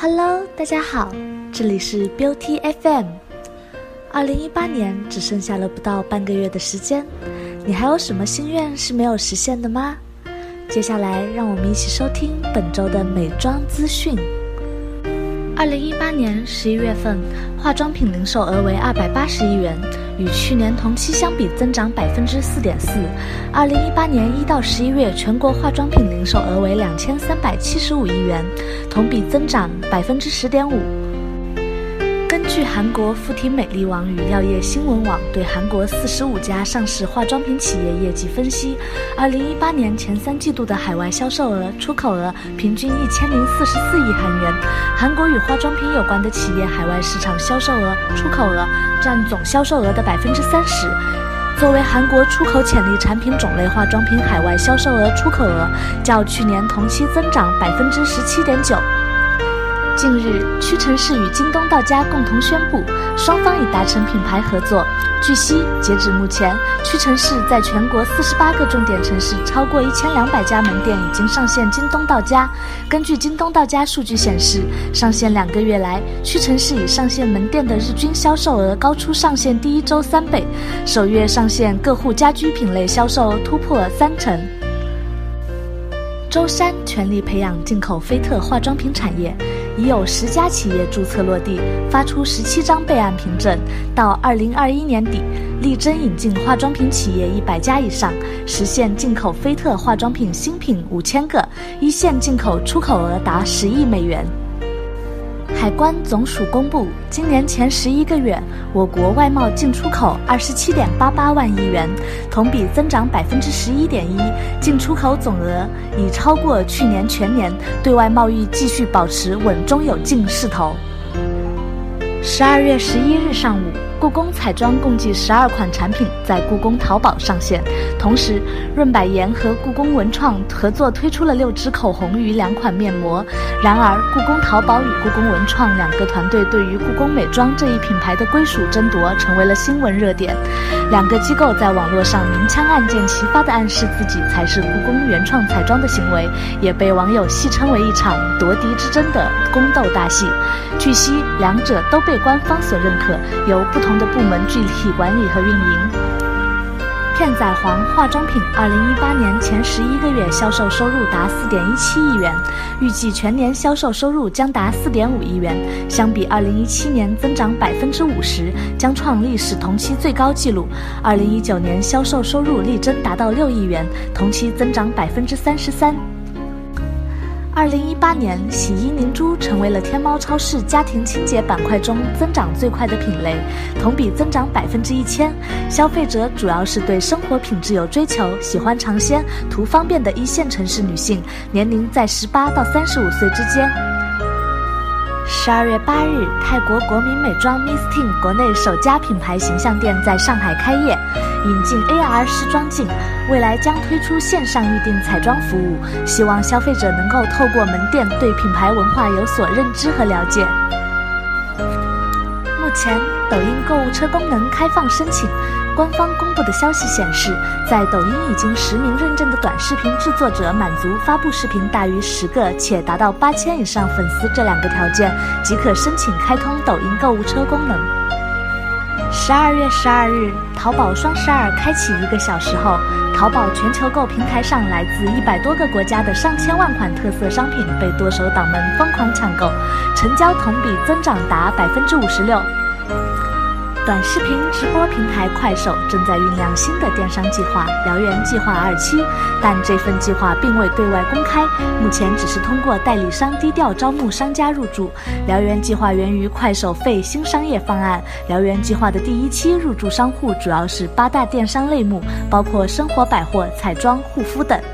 Hello， 大家好，这里是 Beauty FM。2018年只剩下了不到半个月的时间，你还有什么心愿是没有实现的吗？接下来让我们一起收听本周的美妆资讯。2018年11月份，化妆品零售额为280亿元，与去年同期相比增长 4.4%。2018年1到11月，全国化妆品零售额为2375亿元，同比增长 10.5%。根据韩国富体美丽网与药业新闻网对韩国45家上市化妆品企业业绩分析，2018年前3季度的海外销售额、出口额平均1044亿韩元。韩国与化妆品有关的企业海外市场销售额、出口额占总销售额的 30%。作为韩国出口潜力产品种类，化妆品海外销售额、出口额较去年同期增长 17.9%。近日，屈臣氏与京东到家共同宣布，双方已达成品牌合作。据悉，截止目前，屈臣氏在全国48个重点城市超过1200家门店已经上线京东到家。根据京东到家数据显示，上线2个月来，屈臣氏已上线门店的日均销售额高出上线第一周3倍，首月上线各户家居品类销售突破30%。舟山全力培养进口菲特化妆品产业，已有10家企业注册落地，发出17张备案凭证。到2021年底，力争引进化妆品企业100家以上，实现进口菲特化妆品新品5000个，一线进口出口额达10亿美元。海关总署公布，今年前11个月，我国外贸进出口27.88万亿元，同比增长 11.1%， 进出口总额已超过去年全年，对外贸易继续保持稳中有进势头。12月11日上午，故宫彩妆共计12款产品在故宫淘宝上线，同时润百颜和故宫文创合作推出了6支口红与2款面膜。然而，故宫淘宝与故宫文创2个团队对于故宫美妆这一品牌的归属争夺成为了新闻热点。2个机构在网络上明枪暗箭齐发地暗示自己才是故宫原创彩妆的行为，也被网友戏称为一场夺嫡之争的宫斗大戏。据悉，2者都被官方所认可，由不同的部门具体管理和运营。片仔癀化妆品2018年前11个月销售收入达 4.17 亿元，预计全年销售收入将达 4.5 亿元，相比2017年增长 50%， 将创历史同期最高纪录。2019年销售收入力争达到6亿元，同期增长 33%。2018年，洗衣凝珠成为了天猫超市家庭清洁板块中增长最快的品类，同比增长 1000%。消费者主要是对生活品质有追求、喜欢尝鲜、图方便的一线城市女性，年龄在18到35岁之间。12月8日，泰国国民美妆 Miss Ting 国内首家品牌形象店在上海开业，引进 AR 时装镜，未来将推出线上预订彩妆服务，希望消费者能够透过门店对品牌文化有所认知和了解。目前，抖音购物车功能开放申请。官方公布的消息显示，在抖音已经实名认证的短视频制作者满足发布视频大于10个且达到8000以上粉丝这2个条件，即可申请开通抖音购物车功能。12月12日，淘宝双12开启1个小时后，淘宝全球购平台上来自100多个国家的上千万款特色商品被剁手党们疯狂抢购，成交同比增长达 56%。短视频直播平台快手正在酝酿新的电商计划“燎原计划27”，但这份计划并未对外公开，目前只是通过代理商低调招募商家入驻。燎原计划源于快手费新商业方案。燎原计划的第1期入驻商户主要是8大电商类目，包括生活百货、彩妆、护肤等。